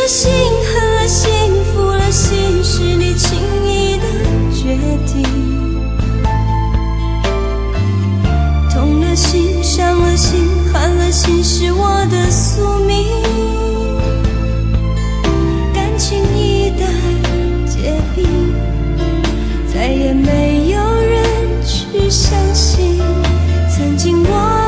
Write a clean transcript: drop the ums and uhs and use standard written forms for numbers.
心，恨了心，负了心，是你轻易的决定。痛了心，伤了心，寒了心，是我的宿命。感情一旦结冰，再也没有人去相信曾经我